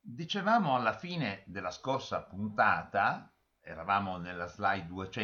Dicevamo alla fine della scorsa puntata, eravamo nella slide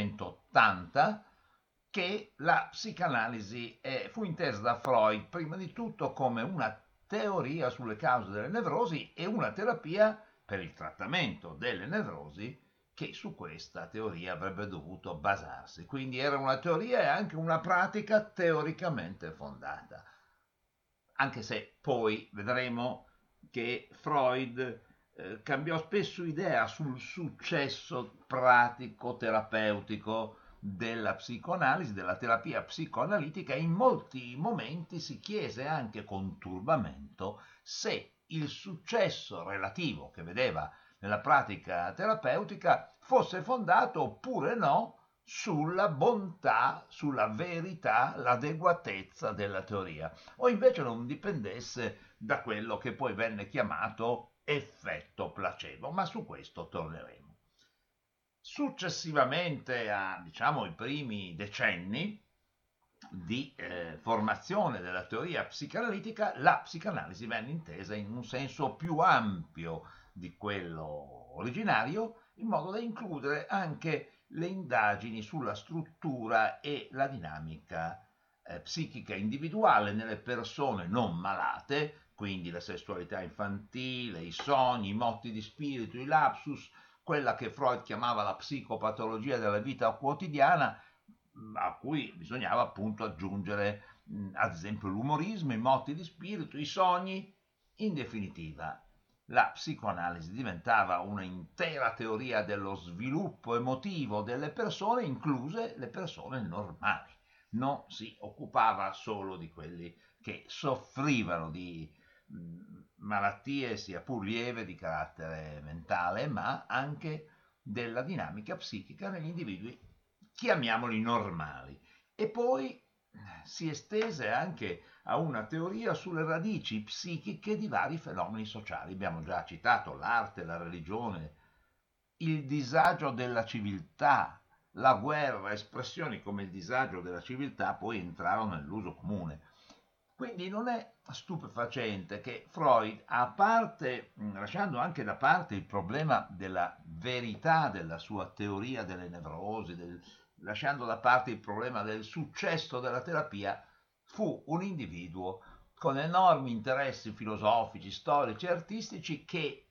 280, che la psicanalisi fu intesa da Freud prima di tutto come una teoria sulle cause delle nevrosi e una terapia per il trattamento delle nevrosi che su questa teoria avrebbe dovuto basarsi. Quindi era una teoria e anche una pratica teoricamente fondata, anche se poi vedremo che Freud cambiò spesso idea sul successo pratico terapeutico della psicoanalisi, della terapia psicoanalitica, e in molti momenti si chiese anche con turbamento se il successo relativo che vedeva nella pratica terapeutica fosse fondato oppure no sulla bontà, sulla verità, l'adeguatezza della teoria, o invece non dipendesse da quello che poi venne chiamato effetto placebo, ma su questo torneremo. Successivamente a, diciamo, i primi decenni di formazione della teoria psicanalitica, la psicanalisi venne intesa in un senso più ampio di quello originario, in modo da includere anche le indagini sulla struttura e la dinamica psichica individuale nelle persone non malate, quindi la sessualità infantile, i sogni, i motti di spirito, i lapsus, quella che Freud chiamava la psicopatologia della vita quotidiana, a cui bisognava appunto aggiungere ad esempio l'umorismo, i motti di spirito, i sogni. In definitiva, la psicoanalisi diventava un'intera teoria dello sviluppo emotivo delle persone, incluse le persone normali. Non si occupava solo di quelli che soffrivano di malattie sia pur lieve di carattere mentale, ma anche della dinamica psichica negli individui, chiamiamoli normali. E poi si estese anche a una teoria sulle radici psichiche di vari fenomeni sociali. Abbiamo già citato l'arte, la religione, il disagio della civiltà, la guerra, espressioni come il disagio della civiltà poi entrarono nell'uso comune. Quindi non è stupefacente che Freud, a parte, lasciando anche da parte il problema della verità della sua teoria delle nevrosi, lasciando da parte il problema del successo della terapia, fu un individuo con enormi interessi filosofici, storici e artistici che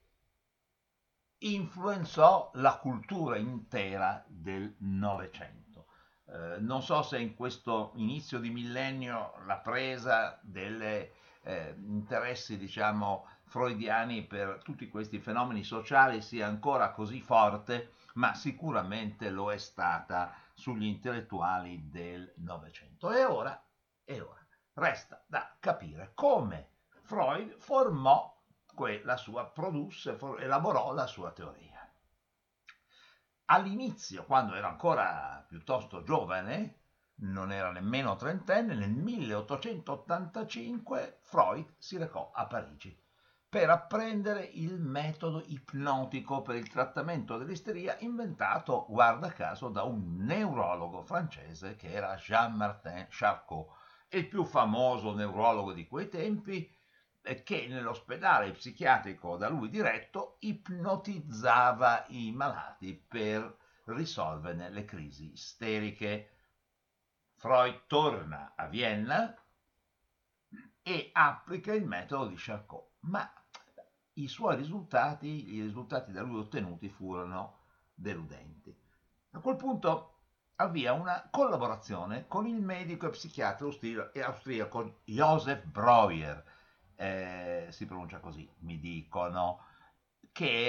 influenzò la cultura intera del Novecento. Non so se in questo inizio di millennio la presa degli interessi, diciamo, freudiani per tutti questi fenomeni sociali sia ancora così forte, ma sicuramente lo è stata sugli intellettuali del Novecento. E ora resta da capire come Freud formò la sua, produsse, elaborò la sua teoria. All'inizio, quando era ancora piuttosto giovane, non era nemmeno trentenne, nel 1885 Freud si recò a Parigi per apprendere il metodo ipnotico per il trattamento dell'isteria inventato, guarda caso, da un neurologo francese che era Jean-Martin Charcot, il più famoso neurologo di quei tempi, che nell'ospedale psichiatrico da lui diretto ipnotizzava i malati per risolverne le crisi isteriche. Freud torna a Vienna e applica il metodo di Charcot, ma i risultati da lui ottenuti furono deludenti. A quel punto avvia una collaborazione con il medico e psichiatra austriaco Josef Breuer, si pronuncia così, mi dicono, che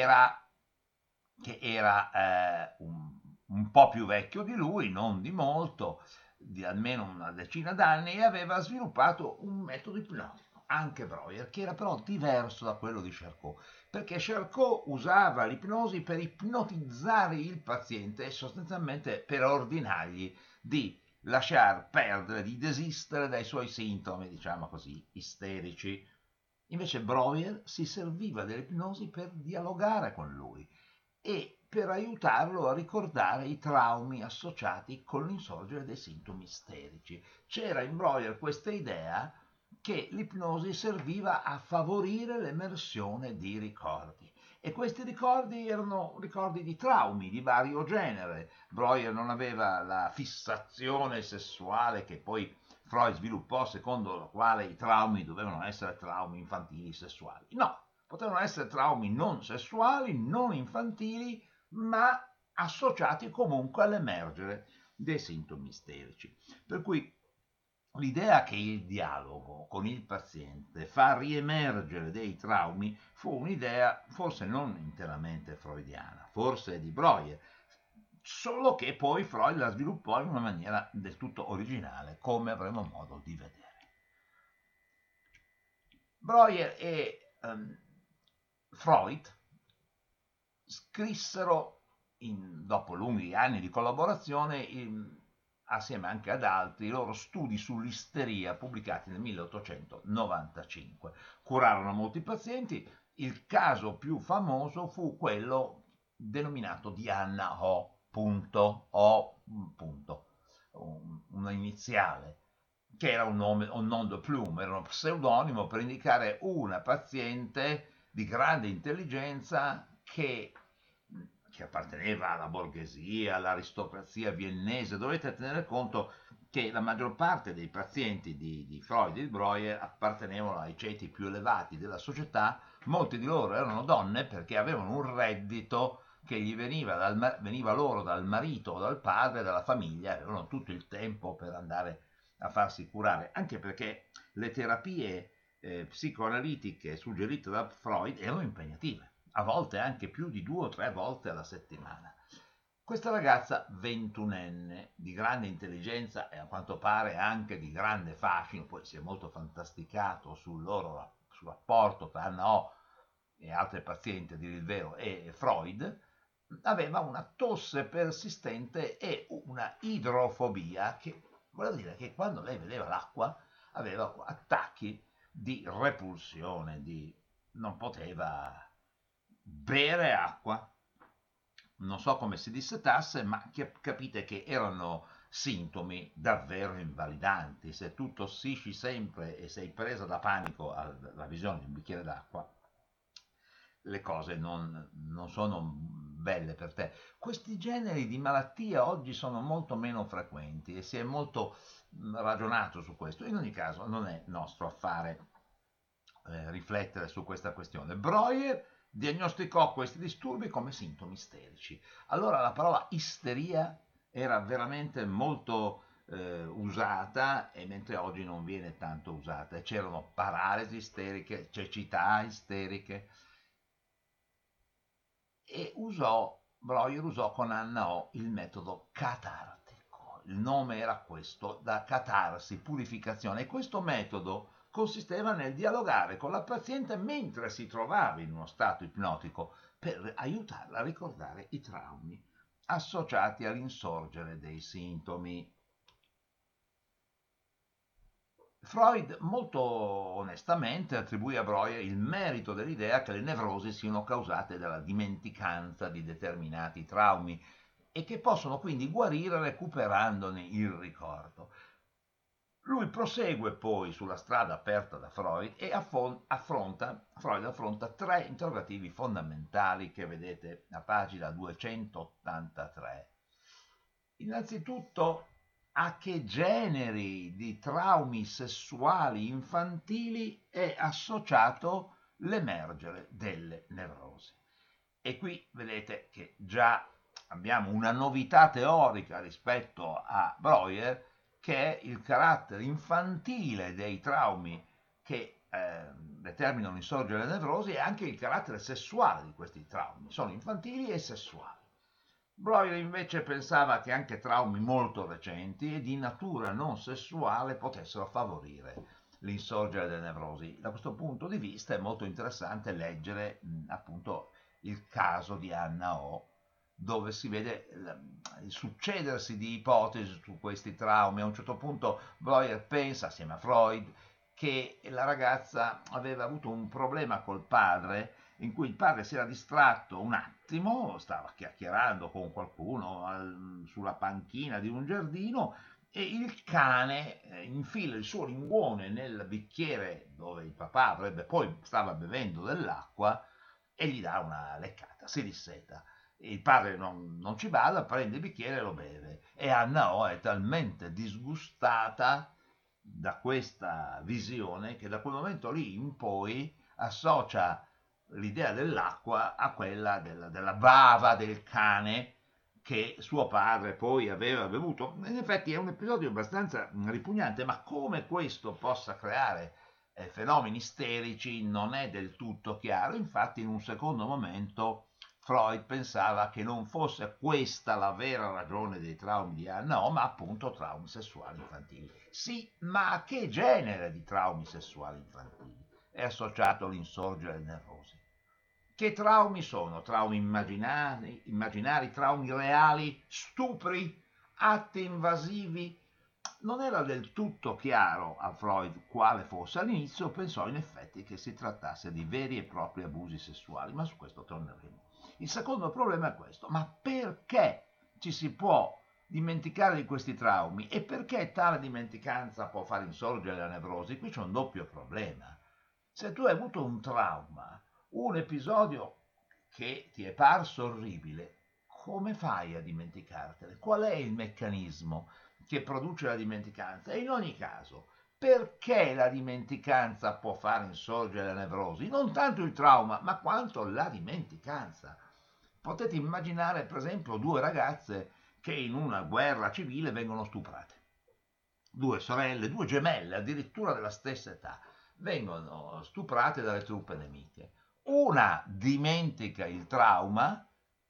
era un po' più vecchio di lui, non di molto, di almeno una decina d'anni, e aveva sviluppato un metodo ipnotico, anche Breuer, che era però diverso da quello di Charcot, perché Charcot usava l'ipnosi per ipnotizzare il paziente e sostanzialmente per ordinargli di lasciar perdere, di desistere dai suoi sintomi, diciamo così, isterici. Invece Breuer si serviva dell'ipnosi per dialogare con lui e per aiutarlo a ricordare i traumi associati con l'insorgere dei sintomi isterici. C'era in Breuer questa idea che l'ipnosi serviva a favorire l'emersione di ricordi. E questi ricordi erano ricordi di traumi di vario genere. Breuer non aveva la fissazione sessuale che poi Freud sviluppò, secondo la quale i traumi dovevano essere traumi infantili sessuali. No, potevano essere traumi non sessuali, non infantili, ma associati comunque all'emergere dei sintomi isterici. Per cui l'idea che il dialogo con il paziente fa riemergere dei traumi fu un'idea forse non interamente freudiana, forse di Breuer, solo che poi Freud la sviluppò in una maniera del tutto originale, come avremo modo di vedere. Breuer e Freud scrissero, dopo lunghi anni di collaborazione, assieme anche ad altri, i loro studi sull'isteria pubblicati nel 1895. Curarono molti pazienti, il caso più famoso fu quello denominato di Anna O. O. Una iniziale, che era un nom de plume, era uno pseudonimo per indicare una paziente di grande intelligenza che apparteneva alla borghesia, all'aristocrazia viennese. Dovete tenere conto che la maggior parte dei pazienti di Freud e di Breuer appartenevano ai ceti più elevati della società, molti di loro erano donne perché avevano un reddito che gli veniva loro dal marito o dal padre, dalla famiglia, avevano tutto il tempo per andare a farsi curare, anche perché le terapie psicoanalitiche suggerite da Freud erano impegnative, a volte anche più di 2 o 3 volte alla settimana. Questa ragazza ventunenne, di grande intelligenza e a quanto pare anche di grande fascino, poi si è molto fantasticato sul rapporto tra Anna O e altre pazienti, a dire il vero, e Freud, aveva una tosse persistente e una idrofobia, che vuol dire che quando lei vedeva l'acqua aveva attacchi di repulsione, non poteva bere acqua. Non so come si dissetasse, ma capite che erano sintomi davvero invalidanti. Se tu tossisci sempre e sei presa da panico alla visione di un bicchiere d'acqua, le cose non sono belle per te. Questi generi di malattia oggi sono molto meno frequenti e si è molto ragionato su questo. In ogni caso non è nostro affare riflettere su questa questione. Breuer diagnosticò questi disturbi come sintomi isterici. Allora la parola isteria era veramente molto usata, e mentre oggi non viene tanto usata. C'erano paralisi isteriche, cecità isteriche, e Breuer usò con Anna O il metodo catartico. Il nome era questo, da catarsi, purificazione, e questo metodo consisteva nel dialogare con la paziente mentre si trovava in uno stato ipnotico per aiutarla a ricordare i traumi associati all'insorgere dei sintomi. Freud molto onestamente attribuì a Breuer il merito dell'idea che le nevrosi siano causate dalla dimenticanza di determinati traumi e che possono quindi guarire recuperandone il ricordo. Lui prosegue poi sulla strada aperta da Freud e Freud affronta 3 interrogativi fondamentali che vedete a pagina 283. Innanzitutto, a che generi di traumi sessuali infantili è associato l'emergere delle nevrosi? E qui vedete che già abbiamo una novità teorica rispetto a Breuer, che è il carattere infantile dei traumi che determinano l'insorgere delle nevrosi, e anche il carattere sessuale di questi traumi. Sono infantili e sessuali. Breuer invece pensava che anche traumi molto recenti e di natura non sessuale potessero favorire l'insorgere delle nevrosi. Da questo punto di vista è molto interessante leggere appunto il caso di Anna O, dove si vede il succedersi di ipotesi su questi traumi. A un certo punto Breuer pensa, assieme a Freud, che la ragazza aveva avuto un problema col padre, in cui il padre si era distratto un attimo, stava chiacchierando con qualcuno sulla panchina di un giardino, e il cane infila il suo linguone nel bicchiere dove il papà avrebbe poi stava bevendo dell'acqua, e gli dà una leccata, si disseta. Il padre non ci bada, prende il bicchiere e lo beve. E Anna O è talmente disgustata da questa visione che da quel momento lì in poi associa l'idea dell'acqua a quella della bava del cane che suo padre poi aveva bevuto. In effetti è un episodio abbastanza ripugnante, ma come questo possa creare fenomeni isterici non è del tutto chiaro. Infatti in un secondo momento Freud pensava che non fosse questa la vera ragione dei traumi di Anna O, ma appunto traumi sessuali infantili. Sì, ma a che genere di traumi sessuali infantili è associato l'insorgere nervosi? Che traumi sono? Traumi immaginari, traumi reali, stupri, atti invasivi? Non era del tutto chiaro a Freud quale fosse. All'inizio pensò in effetti che si trattasse di veri e propri abusi sessuali, ma su questo torneremo. Il secondo problema è questo: ma perché ci si può dimenticare di questi traumi e perché tale dimenticanza può far insorgere la nevrosi? Qui c'è un doppio problema. Se tu hai avuto un trauma, un episodio che ti è parso orribile, come fai a dimenticartene? Qual è il meccanismo che produce la dimenticanza? E in ogni caso, perché la dimenticanza può far insorgere la nevrosi? Non tanto il trauma, ma quanto la dimenticanza. Potete immaginare, per esempio, due ragazze che in una guerra civile vengono stuprate. Due sorelle, due gemelle, addirittura della stessa età, vengono stuprate dalle truppe nemiche. Una dimentica il trauma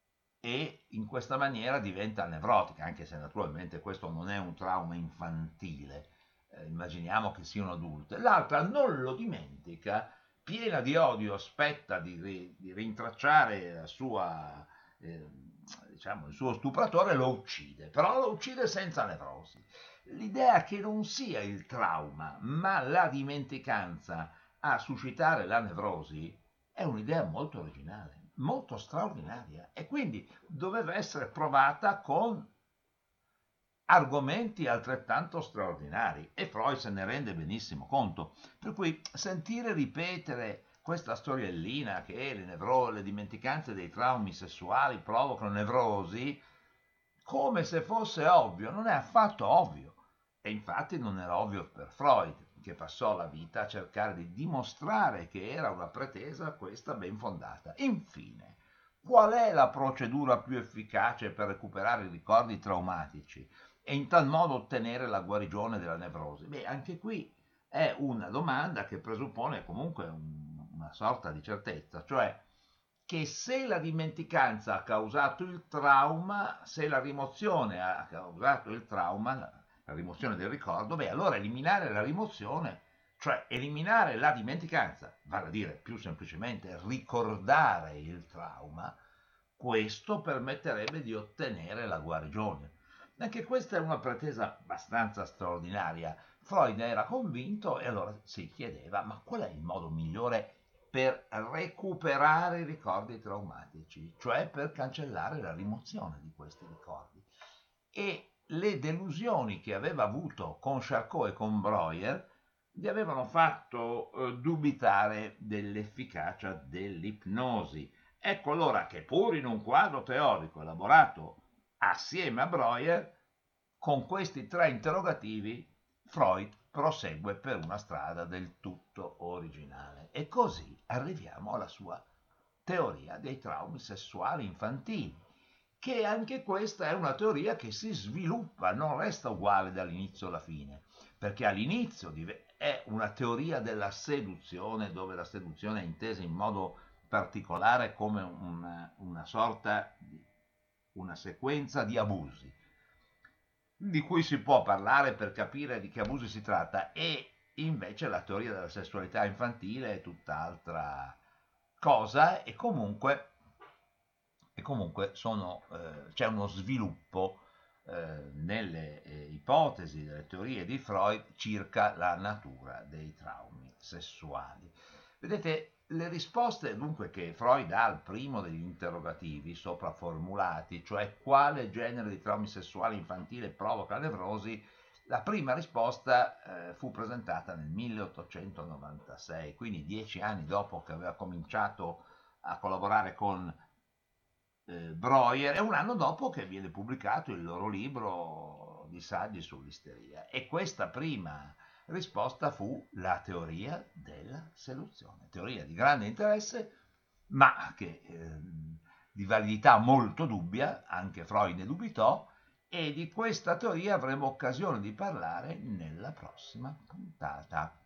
e in questa maniera diventa nevrotica, anche se naturalmente questo non è un trauma infantile, immaginiamo che siano adulte. L'altra non lo dimentica, piena di odio, aspetta di rintracciare la sua, diciamo, il suo stupratore, lo uccide, però lo uccide senza nevrosi. L'idea che non sia il trauma, ma la dimenticanza a suscitare la nevrosi è un'idea molto originale, molto straordinaria e quindi doveva essere provata con argomenti altrettanto straordinari e Freud se ne rende benissimo conto. Per cui sentire ripetere questa storiellina che le dimenticanze dei traumi sessuali provocano nevrosi come se fosse ovvio, non è affatto ovvio. E infatti non era ovvio per Freud, che passò la vita a cercare di dimostrare che era una pretesa questa ben fondata. Infine, qual è la procedura più efficace per recuperare i ricordi traumatici e in tal modo ottenere la guarigione della nevrosi? Beh, anche qui è una domanda che presuppone comunque una sorta di certezza, cioè che se la dimenticanza ha causato il trauma, se la rimozione ha causato il trauma, la rimozione del ricordo, beh, allora eliminare la rimozione, cioè eliminare la dimenticanza, vale a dire più semplicemente ricordare il trauma, questo permetterebbe di ottenere la guarigione. Anche questa è una pretesa abbastanza straordinaria. Freud era convinto e allora si chiedeva, ma qual è il modo migliore per recuperare i ricordi traumatici, cioè per cancellare la rimozione di questi ricordi? E le delusioni che aveva avuto con Charcot e con Breuer gli avevano fatto dubitare dell'efficacia dell'ipnosi. Ecco allora che pur in un quadro teorico elaborato assieme a Breuer, con questi tre interrogativi Freud prosegue per una strada del tutto originale. E così arriviamo alla sua teoria dei traumi sessuali infantili, che anche questa è una teoria che si sviluppa, non resta uguale dall'inizio alla fine, perché all'inizio è una teoria della seduzione, dove la seduzione è intesa in modo particolare come una sorta di una sequenza di abusi, di cui si può parlare per capire di che abusi si tratta, e invece la teoria della sessualità infantile è tutt'altra cosa e comunque c'è uno sviluppo nelle ipotesi delle teorie di Freud circa la natura dei traumi sessuali. Vedete, le risposte dunque che Freud dà al primo degli interrogativi sopra formulati, cioè quale genere di traumi sessuali infantili provoca nevrosi, la prima risposta fu presentata nel 1896, quindi 10 anni dopo che aveva cominciato a collaborare con Breuer, è un anno dopo che viene pubblicato il loro libro di saggi sull'isteria. E questa prima risposta fu la teoria della seduzione, teoria di grande interesse, ma che di validità molto dubbia, anche Freud ne dubitò, e di questa teoria avremo occasione di parlare nella prossima puntata.